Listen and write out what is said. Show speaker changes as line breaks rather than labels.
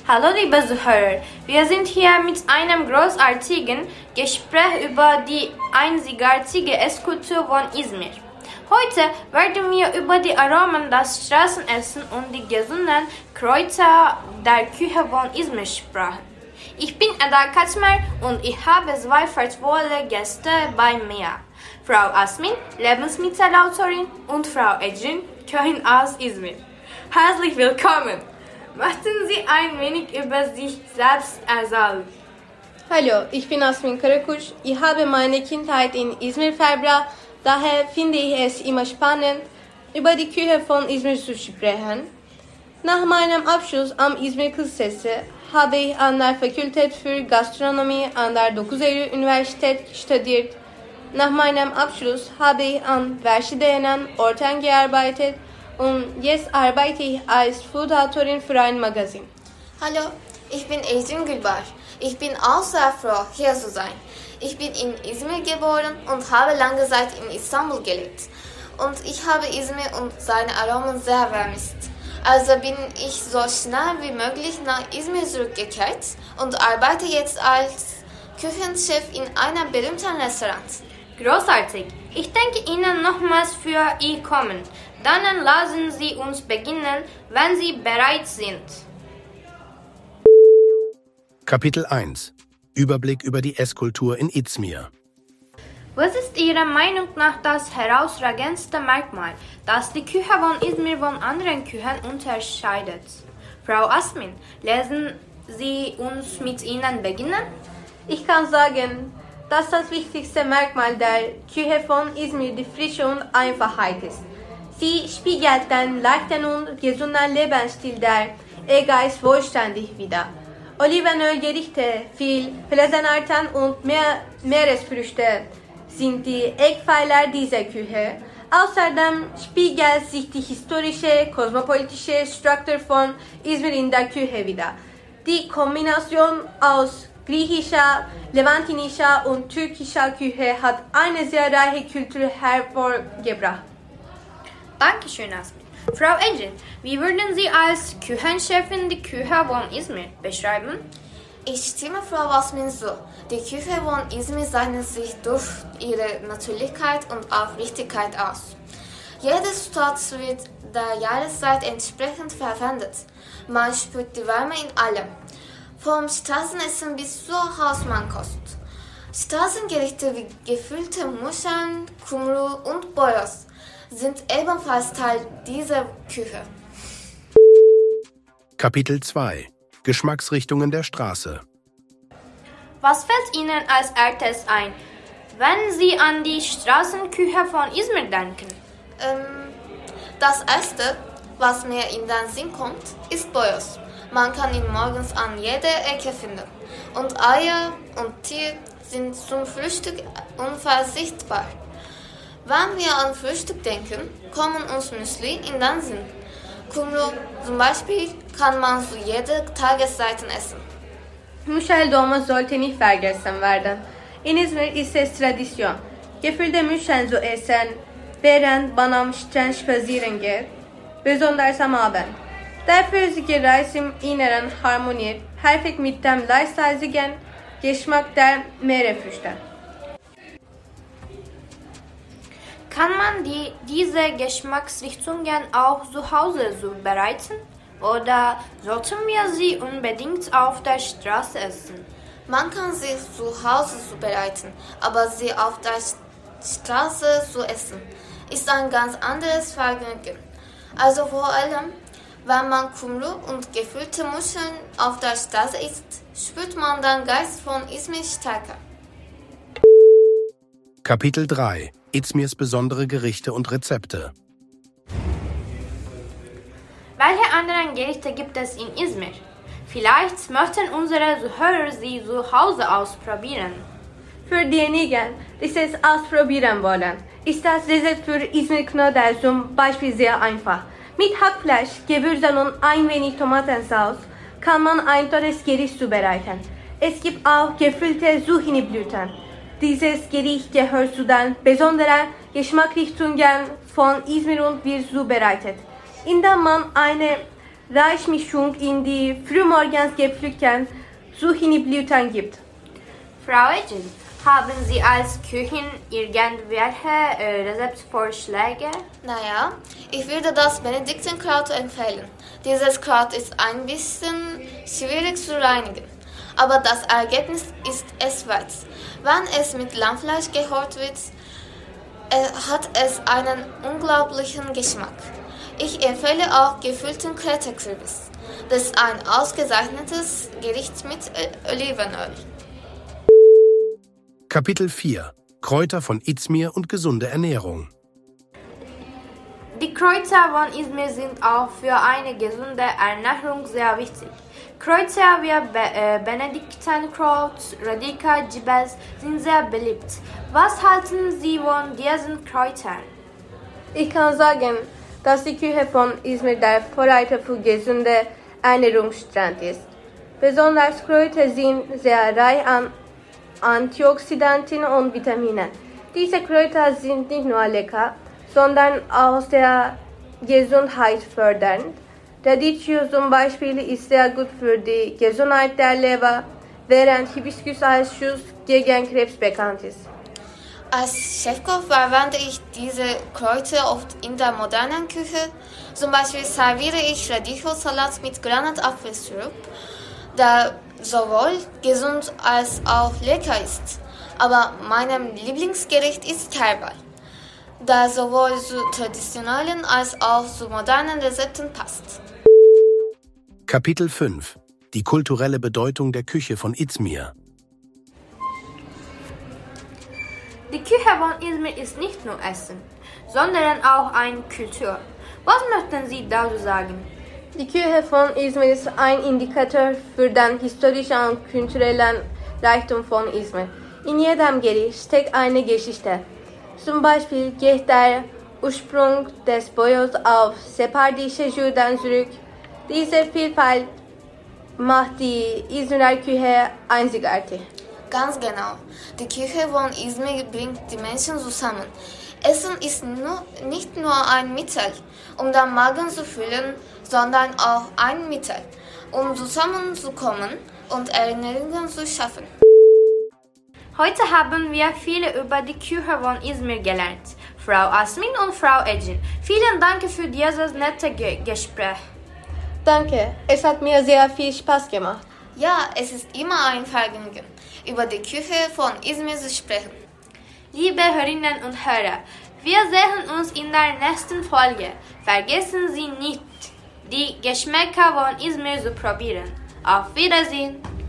Hallo liebe Zuhörer, wir sind hier mit einem großartigen Gespräch über die einzigartige Esskultur von Izmir. Heute werden wir über die Aromen, das Straßenessen und die gesunden Kräuter der Küche von Izmir sprechen. Ich bin Eda Kaçmer und ich habe zwei vertrauliche Gäste bei mir. Frau Asmin, Lebensmittelautorin, und Frau Ecrin, Köchin aus Izmir. Herzlich willkommen! Möchten Sie ein wenig über sich selbst erzählen?
Hallo, ich bin Asmin Karakuş. Ich habe meine Kindheit in Izmir verbracht. Daher finde ich es immer spannend, über die Küche von Izmir zu sprechen. Nach meinem Abschluss am İzmir Kız Sesi habe ich an der Fakultät für Gastronomie an der 9 Eylül Universität studiert. Nach meinem Abschluss habe ich an verschiedenen Orten gearbeitet und jetzt arbeite ich als Food-Autorin für ein Magazin.
Hallo, ich bin Ecrin Gülbar. Ich bin auch sehr froh, hier zu sein. Ich bin in Izmir geboren und habe lange Zeit in Istanbul gelebt. Und ich habe Izmir und seine Aromen sehr vermisst. Also bin ich so schnell wie möglich nach Izmir zurückgekehrt und arbeite jetzt als Küchenchef in einem berühmten Restaurant.
Großartig! Ich danke Ihnen nochmals für Ihr Kommen. Dann lassen Sie uns beginnen, wenn Sie bereit sind.
Kapitel 1 – Überblick über die Esskultur in Izmir.
Was ist Ihrer Meinung nach das herausragendste Merkmal, das die Küche von Izmir von anderen Küchen unterscheidet? Frau Asmin, lassen Sie uns mit Ihnen beginnen?
Ich kann sagen, dass das wichtigste Merkmal der Küche von Izmir die Frische und Einfachheit ist. Sie spiegelt den leichten und gesunden Lebensstil der Ägäis vollständig wider. Olivenölgerichte, viel Pflanzenarten und Meeresfrüchte sind die Eckpfeiler dieser Küche. Außerdem spiegelt sich die historische, kosmopolitische Struktur von Izmir in der Küche wider. Die Kombination aus griechischer, levantinischer und türkischer Küche hat eine sehr reiche Kultur hervorgebracht.
Dankeschön, Asmin. Frau Ecrin, wie würden Sie als Küchenchefin die Küche von Izmir beschreiben?
Ich stimme Frau Asmin zu. Die Küche von Izmir zeichnet sich durch ihre Natürlichkeit und Aufrichtigkeit aus. Jede Zutat wird der Jahreszeit entsprechend verwendet. Man spürt die Wärme in allem. Vom Straßenessen bis zur Hausmannkost. Straßengerichte wie gefüllte Muscheln, Kumru und Boyos sind ebenfalls Teil dieser Küche.
Kapitel 2 – Geschmacksrichtungen der Straße.
Was fällt Ihnen als erstes ein, wenn Sie an die Straßenküche von Izmir denken?
Das erste, was mir in den Sinn kommt, ist Boyos. Man kann ihn morgens an jeder Ecke finden. Und Eier und Tee sind zum Frühstück unverzichtbar. Wenn wir an Frühstück denken, kommen uns Müsli in den Sinn. Kumru zum Beispiel kann man zu jeder Tageszeit essen.
Muschel dolma sollte nicht vergessen werden. In Izmir ist es Tradition, gefüllte Muscheln zu essen, während man am Strand spazieren geht, besonders am Abend. Der flüssige Reis im Inneren harmoniert perfekt mit dem leichtsalzigen Geschmack der Meeresfrüchte.
Kann man diese Geschmacksrichtungen auch zu Hause zubereiten? Oder sollten wir sie unbedingt auf der Straße essen?
Man kann sie zu Hause zubereiten, aber sie auf der Straße zu essen, ist ein ganz anderes Vergnügen. Also vor allem, wenn man Kumru und gefüllte Muscheln auf der Straße isst, spürt man den Geist von Izmir stärker.
Kapitel 3 – Izmirs besondere Gerichte und Rezepte.
Welche anderen Gerichte gibt es in Izmir? Vielleicht möchten unsere Zuhörer sie zu Hause ausprobieren.
Für diejenigen, die es ausprobieren wollen, ist das Rezept für Izmir Knödel zum Beispiel sehr einfach. Mit Hackfleisch, Gewürzen und ein wenig Tomatensauce kann man ein tolles Gericht zubereiten. Es gibt auch gefüllte Zucchiniblüten. Dieses Gericht gehört zu den besonderen Geschmacksrichtungen von Izmir und wird zubereitet, indem man eine Reichmischung in die frühmorgens gepflückten Zucchini-Blüten gibt.
Frau Ecin, haben Sie als Köchin irgendwelche Rezeptvorschläge?
Naja, ich würde das Benediktenkraut empfehlen. Dieses Kraut ist ein bisschen schwierig zu reinigen, aber das Ergebnis ist es wert. Wenn es mit Lammfleisch gekocht wird, hat es einen unglaublichen Geschmack. Ich empfehle auch gefüllten Kreta-Kürbis. Das ist ein ausgezeichnetes Gericht mit Olivenöl.
Kapitel 4 – Kräuter von Izmir und gesunde Ernährung.
Die Kräuter von Izmir sind auch für eine gesunde Ernährung sehr wichtig. Kräuter wie Benediktenkraut, Radicka, Cibes sind sehr beliebt. Was halten Sie von diesen Kräutern?
Ich kann sagen, dass die Küche von Izmir der Vorreiter für gesunde Ernährungsstrand ist. Besonders Kräuter sind sehr reich an Antioxidantien und Vitaminen. Diese Kräuter sind nicht nur lecker, sondern auch sehr gesundheitsfördernd. Radicchio zum Beispiel ist sehr gut für die Gesundheit der Leber, während Hibiskus als Schutz gegen Krebs bekannt ist.
Als Chefkoch verwende ich diese Kräuter oft in der modernen Küche. Zum Beispiel serviere ich Radicchio-Salat mit Granatapfelsirup, der sowohl gesund als auch lecker ist. Aber mein Lieblingsgericht ist Kerbal, der sowohl zu traditionellen als auch zu modernen Rezepten passt.
Kapitel 5 – Die kulturelle Bedeutung der Küche von Izmir.
Die Küche von Izmir ist nicht nur Essen, sondern auch eine Kultur. Was möchten Sie dazu sagen?
Die Küche von Izmir ist ein Indikator für den historischen und kulturellen Reichtum von Izmir. In jedem Gericht steckt eine Geschichte. Zum Beispiel geht der Ursprung des Boyos auf sephardische Juden zurück. Diese Vielfalt macht die Izmirer Küche einzigartig.
Ganz genau. Die Küche von Izmir bringt die Menschen zusammen. Essen ist nicht nur ein Mittel, um den Magen zu füllen, sondern auch ein Mittel, um zusammenzukommen und Erinnerungen zu schaffen.
Heute haben wir viel über die Küche von Izmir gelernt. Frau Asmin und Frau Ecin, vielen Dank für dieses nette Gespräch.
Danke, es hat mir sehr viel Spaß gemacht.
Ja, es ist immer ein Vergnügen, über die Küche von Izmir zu sprechen.
Liebe Hörerinnen und Hörer, wir sehen uns in der nächsten Folge. Vergessen Sie nicht, die Geschmäcker von Izmir zu probieren. Auf Wiedersehen!